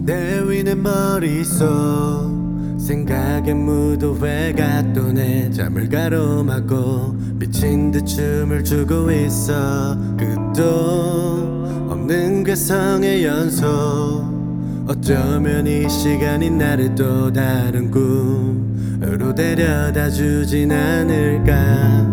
내 위는 머릿속 생각의 무도회가 또 내 잠을 가로막고 미친 듯 춤을 추고 있어. 끝도 없는 괴성의 연속. 어쩌면 이 시간이 나를 또 다른 꿈으로 데려다 주진 않을까.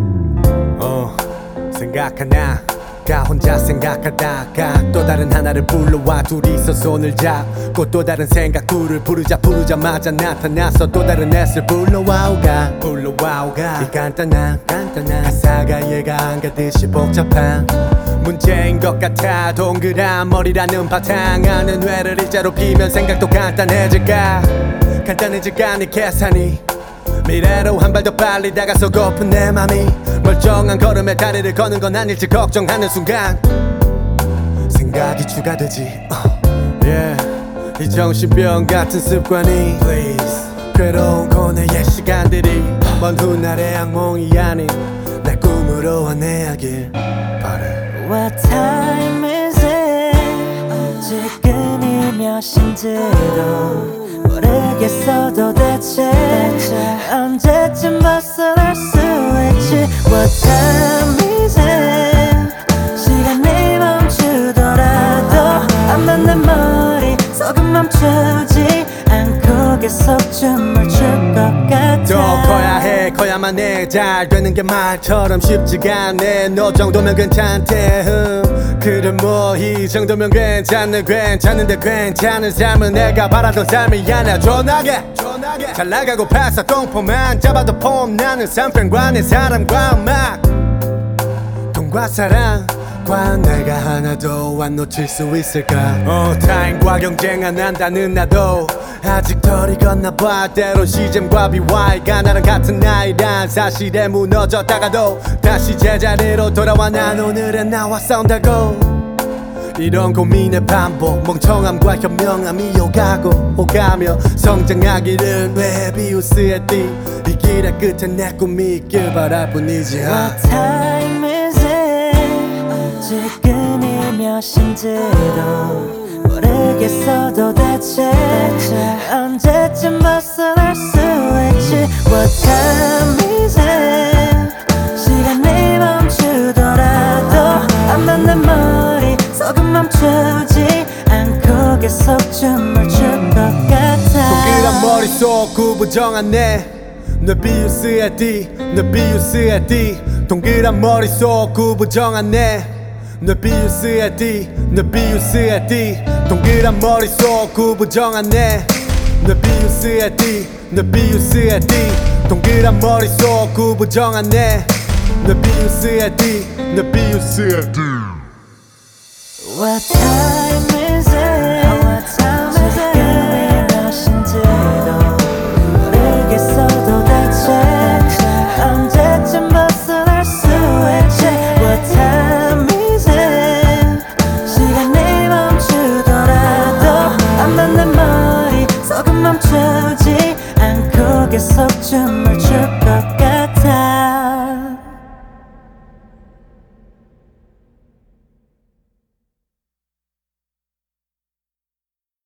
생각하나 혼자 생각하다가 또 다른 하나를 불러와 둘이서 손을 잡고 또 다른 생각 둘을 부르자마자 나타나서 또 다른 햇을 불러와오가 이 간단한 가사가 이해가 안 가듯이 복잡한 문제인 것 같아. 동그란 머리라는 바탕 안에 뇌를 일자로 피면 생각도 간단해질까 네 계산이 미래로 한 발 더 빨리 다가서고픈 내 맘이 멀쩡한 걸음에 다리를 거는 건 아닐지 걱정하는 순간 생각이 추가되지. 이 정신병 같은 습관이 Please. 괴로운 고뇌의 시간들이 먼 훗날의 악몽이 아닌 날 꿈으로 안내하길 바래. What time is it? 지금이 몇인지도 모르겠어 도대체 언제쯤 벗어날 수 있지. What time is it? 시간이 멈추더라도 아마 내 머릿속은 멈추지 않고 계속 춤을 출 것 같아. 또 커야만 해. 잘 되는 게 말처럼 쉽지가 않네. 너 정도면 괜찮대. 그래 뭐 이 정도면 괜찮은데 괜찮은 삶은 내가 바라던 삶이 아니야. 존하게 잘 나가고 패서 공포만 잡아도 폼나는 산편과 내 사람과 음악 돈과 사랑과 내가 하나도 안 놓칠 수 있을까. 타인과 경쟁 안 한다는 나도 아직 덜 익었나봐. 때론 시잼과 비와이가 나랑 같은 나이란 사실에 무너졌다가도 다시 제자리로 돌아와 난 오늘은 나와 싸운다고. 이런 고민의 반복 멍청함과 현명함이 오가며 성장하기를 왜 비우스의 띠이 길의 끝에 내 꿈이 있길 바랄 뿐이지. What time is it? 지금이 몇인지도 모르겠어 도대체 언제쯤 벗어날 수 있지. What time is it? 시간이 멈추더라도 아마 내 머릿속은 멈추지 않고 계속 춤을 출 것 같아. 동그란 머릿속 구부정한 내 비우스의 D 동그란 머릿속 구부정한 내 비우스의 D 동그란 머릿속 구부정한 내 비우스의 D 동그란 머릿속 구부정한 내 비우스의 D What time is it? 지금이 몇인지도 모르겠어 도대체 언제쯤 벗어날 수 있지. What time is it? 시간이 멈추더라도 아마 내 머릿속은 멈추지 않고 계속 춤을 춰.